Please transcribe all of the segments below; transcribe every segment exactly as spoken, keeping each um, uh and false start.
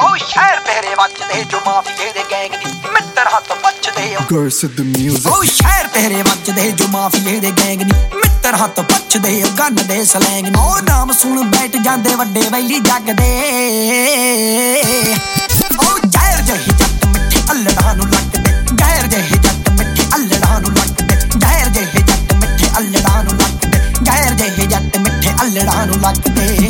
ਉਹ ਸ਼ਹਿਰ ਤੇਰੇ ਵੱਜਦੇ ਜੋ ਮਾਫੀਏ ਦੇ ਗੈਂਗ ਨੀ ਮਿੱਤਰ ਹੱਥ ਪੱਛਦੇ Girls at the music ਉਹ ਸ਼ਹਿਰ ਤੇਰੇ ਵੱਜਦੇ ਜੋ ਮਾਫੀਏ ਦੇ ਗੈਂਗ ਨੀ ਮਿੱਤਰ ਹੱਥ ਪੱਛਦੇ ਗੰਨ ਦੇ ਸਲੈਂਗ ਨੀ ਉਹ ਨਾਮ ਸੁਣ ਬੈਠ ਜਾਂਦੇ ਵੱਡੇ ਵੈਲੀ ਜੱਗ ਦੇ ਉਹ ਜ਼ਹਿਰ ਜਿਹੇ ਜੱਟ ਮਿੱਠੇ ਅਲੜਾਂ ਨੂੰ ਲੱਗਦੇ ਜ਼ਹਿਰ ਜਿਹੇ ਜੱਟ ਮਿੱਠੇ ਅਲੜਾਂ ਨੂੰ ਲੱਗਦੇ ਜ਼ਹਿਰ ਜਿਹੇ ਜੱਟ ਮਿੱਠੇ ਅਲੜਾਂ ਨੂੰ ਲੱਗਦੇ ਜ਼ਹਿਰ ਜਿਹੇ ਜੱਟ ਮਿੱਠੇ ਅਲੜਾਂ ਨੂੰ ਲੱਗਦੇ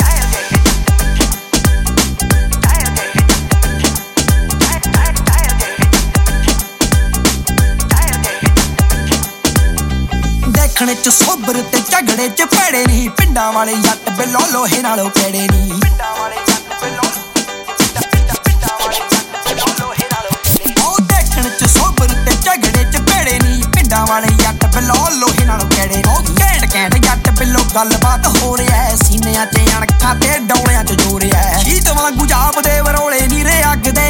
ਦੇਖਣੇ ਚ ਸੋਬਰ ਤੇ ਝਗੜੇ ਚ ਭੇੜੇ ਨਹੀਂ ਪਿੰਡਾਂ ਵਾਲੇ ਜੱਟ ਬਿੱਲੋ ਲੋਹੇ ਨਾਲੋਂ ਕਿਹੜੇ ਨਹੀਂ ਪਿੰਡਾਂ ਵਾਲੇ ਜੱਟ ਬਿੱਲੋ ਪਿੰਡਾਂ ਵਾਲੇ ਜੱਟ ਬਿੱਲੋ ਲੋਹੇ ਨਾਲੋਂ ਕਿਹੜੇ ਉਹ ਦੇਖਣ ਚ ਸੋਬਰ ਤੇ ਝਗੜੇ ਚ ਭੇੜੇ ਨਹੀਂ ਪਿੰਡਾਂ ਵਾਲੇ ਜੱਟ ਬਿੱਲੋ ਲੋਹੇ ਨਾਲੋਂ ਕਿਹੜੇ ਉਹ ਘੈਂਟ ਘੈਂਟ ਜੱਟ ਬਿੱਲੋ ਗੱਲਬਾਤ ਹੋ ਰਿਹਾ ਸੀਨਿਆਂ ਚ ਅਣਖਾਂ ਤੇ ਡੌਲਿਆਂ ਚ ਜੋ ਰਿਹਾ ਸ਼ੀਤ ਵਾਂਗੂ ਜਾਪਦੇ ਵਰੋਲੇ ਨੀਰੇ ਅੱਗ ਦੇ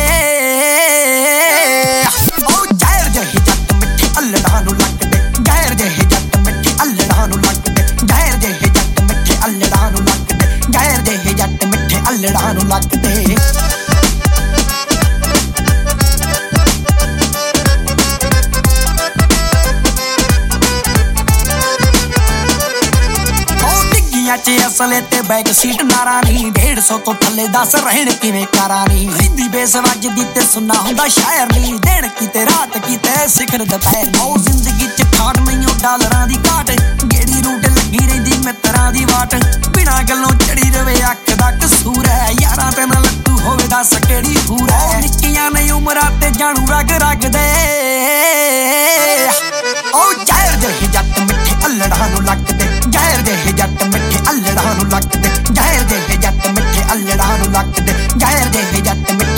ਉਹ ਜ਼ਹਿਰ ਜਿਹੇ ਜੱਟ ਮਿੱਠੇ ਅਲੜਾਂ ਨੂੰ ਲੱਗਦੇ ਜ਼ਹਿਰ ਜਿਹੇ ਜੱਟ ਮਿੱਠੇ ਅਲੜਾਂ ਨੂੰ ਲੱਗਦੇ ਜ਼ਹਿਰ ਜਿਹੇ ਜੱਟ ਮਿੱਠੇ ਅਲੜਾਂ ਨੂੰ ਲੱਗਦੇ ਜ਼ਹਿਰ ਜਿਹੇ ਜੱਟ ਮਿੱਠੇ ਅਲੜਾਂ ਨੂੰ ਲੱਗਦੇ ਚ ਅਸਲੇ ਤੇ ਬੈਕ ਸੀਟ ਨਾਰਾ ਨਹੀਂ ਡੇਢ ਸੌ ਤੋਂ ਥੱਲੇ ਦੱਸ ਰਹਿਣ ਕਿਵੇਂ ਕਰਾਂ ਨੀ ਹਿੰਦੀ ਬੇਸ ਵੱਜਦੀ ਤੇ ਸੁਣਨਾ ਹੁੰਦਾ ਸ਼ਾਇਰ ਨਹੀਂ ਦਿਨ ਕੀਤੇ ਰਾਤ ਕੀਤੇ ਸਿਖਰ ਦੁਪਹਿਰ ਉਹ ਜ਼ਿੰਦਗੀ ਚ ਖਾੜ ਨਹੀਂ ਉਹ ਡਾਲਰਾਂ ਦੀ ਘਾਟ ਗੇੜੀ ਰੂਟ ਲੱਗੀ ਰਹਿੰਦੀ ਮਿੱਤਰਾਂ ਦੀ ਵਾਟ ਬਿਨਾਂ ਗੱਲੋਂ ਚੜੀ ਰਵੇ ਅੱਖ ਦਾ ਕਸੂਰ ਹੈ ਯਾਰਾਂ ਤੇ ਨਾ ਲੱਟੂ ਹੋਵੇ ਦੱਸ ਕਿਹੜੀ ਹੂਰ ਹੈ ਨਿੱਕੀਆਂ ਨੇ ਉਮਰਾਂ ਤੇ ਜਾਣੂ ਰਗ ਰਗ ਦੇ ਉਹ ਜ਼ਹਿਰ ਜਿਹੇ ਜੱਟ ਮਿੱਠੇ ਅਲੜਾਂ ਨੂੰ ਲੱਗਦੇ ਜ਼ਹਿਰ ਜਿਹੇ ਜੱਟ ਮਿੱਠੇ ਅਲੜਾਂ ਨੂੰ ਲੱਗਦੇ ਜ਼ਹਿਰ ਜਿਹੇ ਜੱਟ ਮਿੱਠੇ ਅਲੜਾਂ ਨੂੰ ਲੱਗਦੇ ਜ਼ਹਿਰ ਜਿਹੇ ਜੱਟ